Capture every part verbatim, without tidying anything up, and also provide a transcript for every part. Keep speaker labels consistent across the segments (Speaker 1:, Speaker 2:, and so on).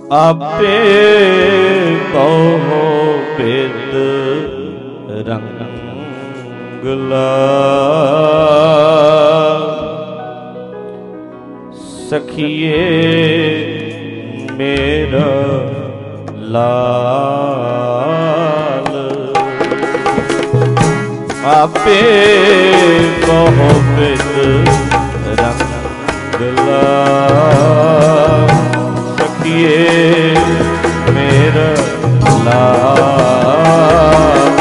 Speaker 1: आपे कहो बिद रंगला सखिए मेरा लाल आपे कहो बिद रंगला सखिए मेरा लाल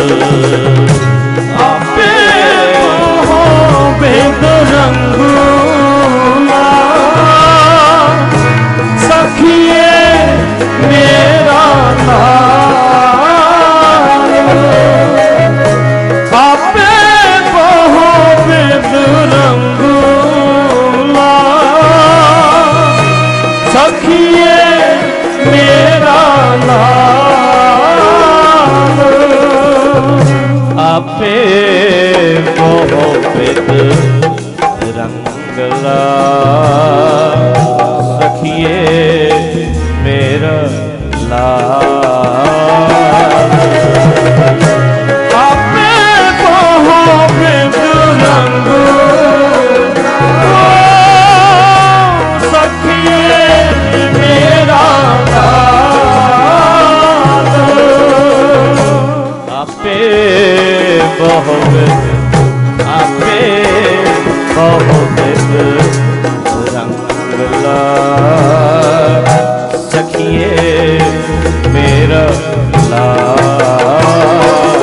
Speaker 1: आपे कहो बिद रंगला सखिए मेरा लाल आपे कहो बिद रंगला सखिए मेरा लाल आपे कहो बिद रंगला सखिए मेरा लाल आपे कहो बिद रंगला सखिए मेरा लाल आपे कहो बिद आपे कहो बिद रंगला सखिए मेरा लाल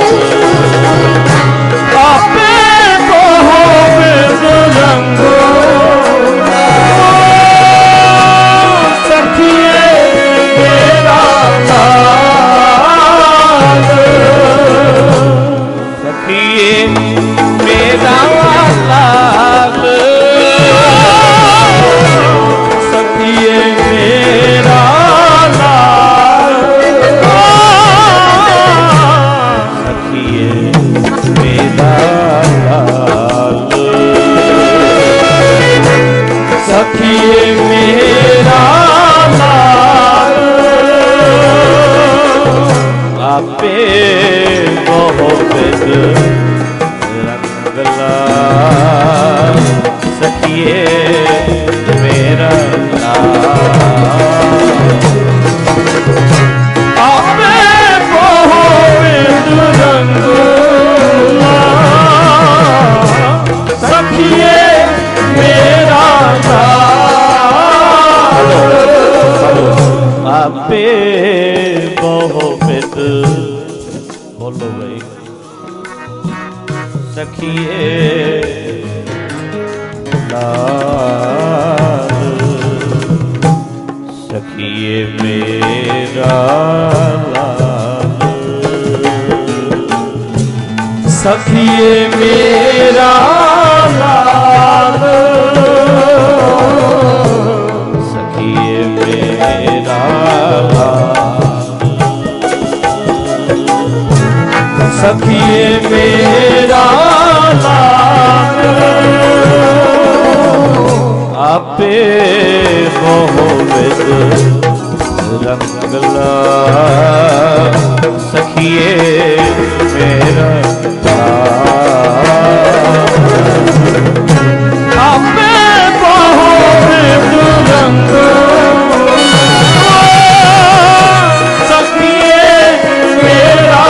Speaker 1: आपे कहो बिद रंगला सखिए मेरा लाल सखिए मेरा लाल सखिए मेरा लाल सखिए मेरा लाल सखिए मेरा लाल आपे कहो बिद रंगला सखिए मेरा लाल आपे कहो बिद रंगला सखिए मेरा लाल आपे कहो बिद बोलो भाई सखिए लाल सखिए मेरा लाल सखिए मेरा लाल सखिए मेरा लाल सखिए मेरा लाल आपे कहो बिद रंगला सखिए मेरा आपे कहो बिद रंगला सखिए मेरा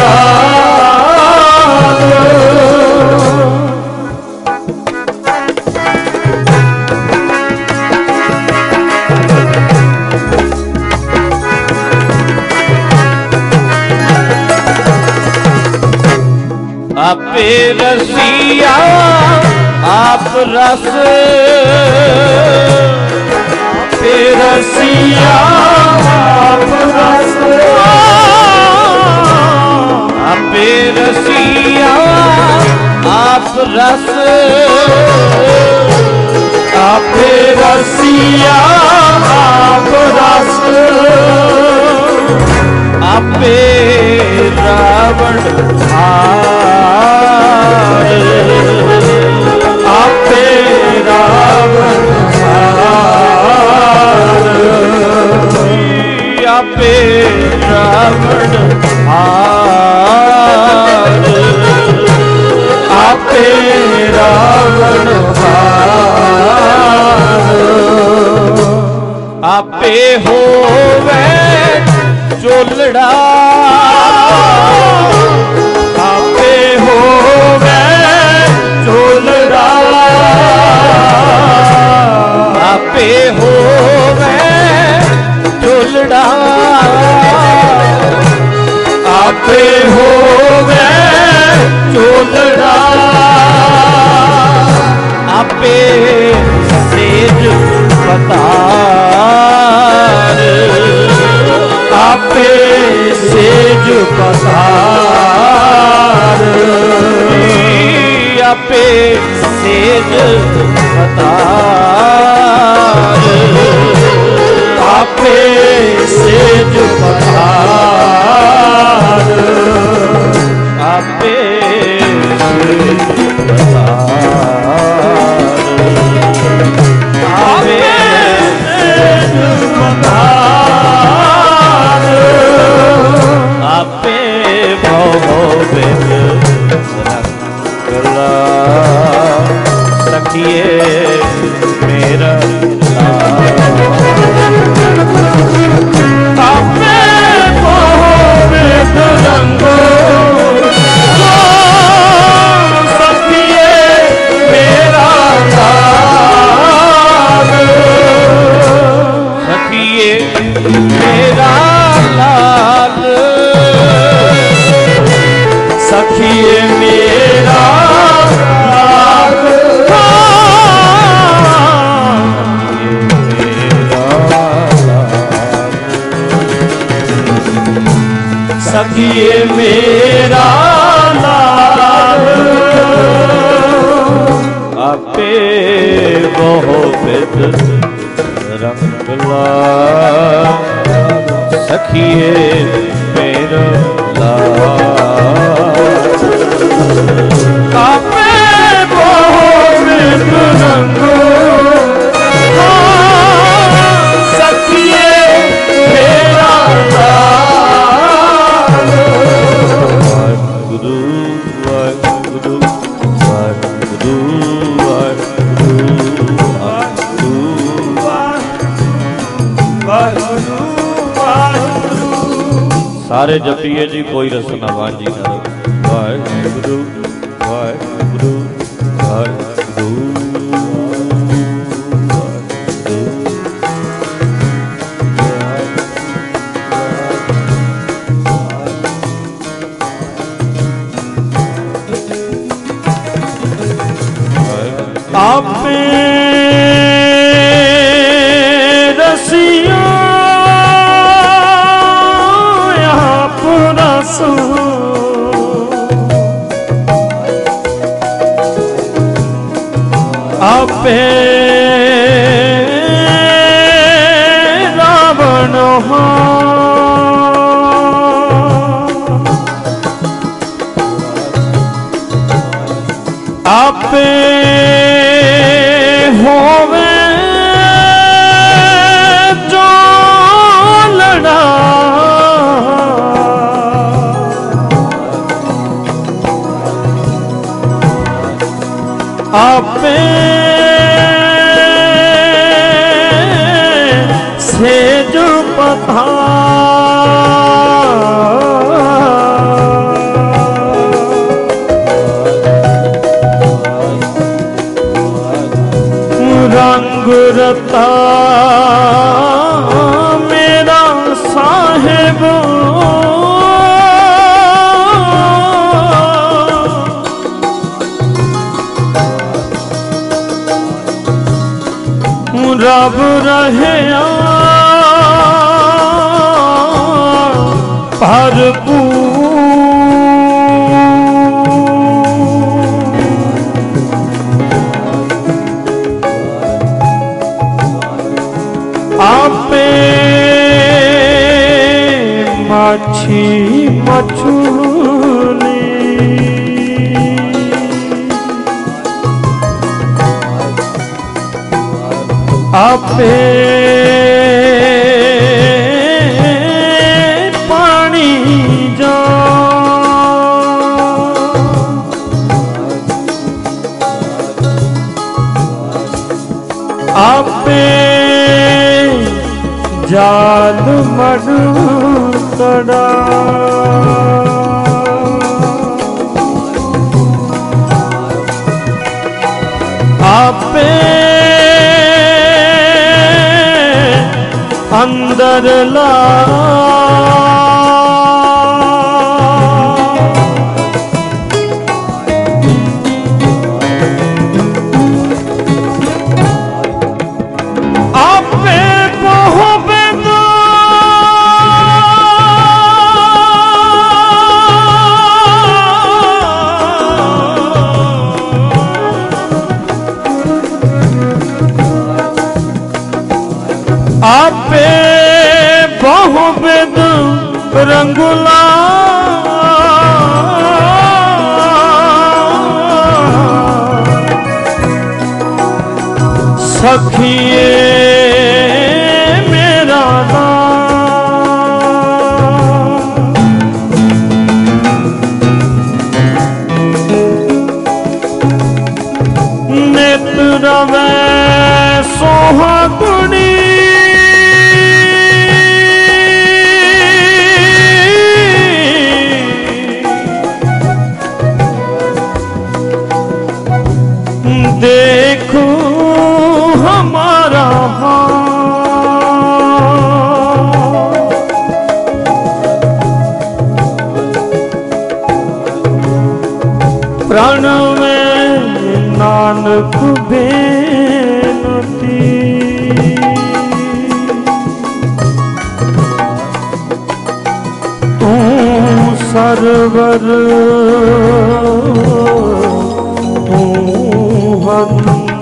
Speaker 1: लाल आपे रसिया आप रस आपे रसिया आप रस आपे रसिया आप रस आपे रसिया आप रस आपे रावण हार आपे रावण हार आपे होवे चोलड़ा आपे होवे चोलड़ा आपे होवे चोलड़ा आपे होवे चोलड़ा आपे सेज पतार आपे सेज पतार आपे सेज पतार आपे सेज पतार आपे सेज पतार आपे भोविद रंगला सखिए मेरा आपे भोविद रंगो सखिए मेरा लाल सखिए मेरा लाल सखिए मेरा लाल सखिए मेरा लाल आपे बहुविध रंगला सखिए मेरा लाल आपे बहुविध रंगला सखिए मेरा लाल वाहिगुरु वाहिगुरु वाहिगुरु सारे जपिए जी कोई रसना वांझी न वाहिगुरु वाहिगुरु वाहिगुरु आपे रसिया आप रसो आपे रावण आपे होवे जो लड़ा आपे से जो पता रंग रता मेरा साहेब रब रहे भरपूर आपे माछी मछली आपे पानी जा आपे जाल मड़कड़ा आपे अंदर ला आपे बहुविध रंगुला सखिए मेरा नेत्र में सोहागुनी देखो हमारा प्राण में नानक बेनती तू सरवर तू हम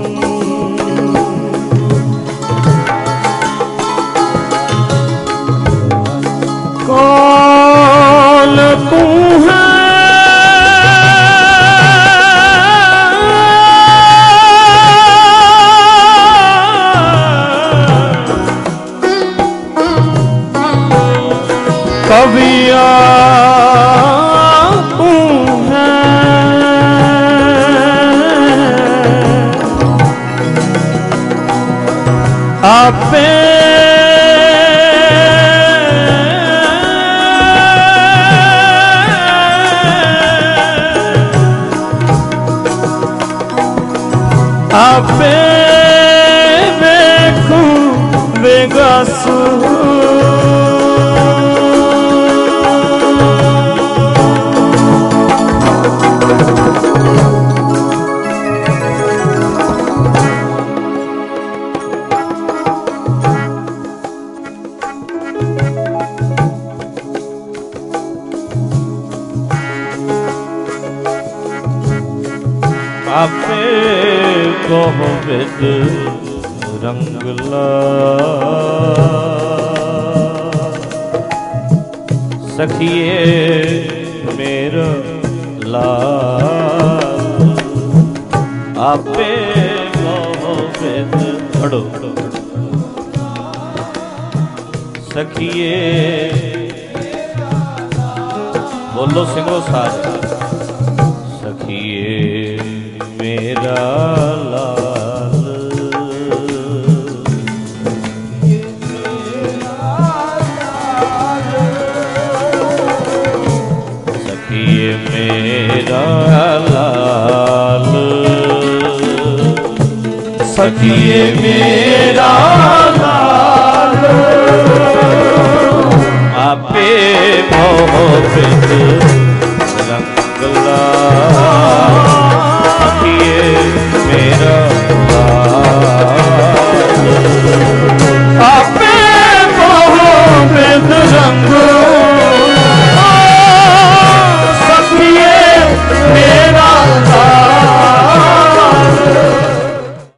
Speaker 1: कौन तू है कविया तू है आपे आपे देखूं बेगसू आपे बहुविध रंगला सखिए मेरा लाल आपे बहुविध पढ़ो सखिए बोलो सिंगो साथ सखिए मेरा लाल सखिए मेरा लाल सखिए मेरा लाल आपे बहुविध रंगला मेरा आपे बहुविध रंग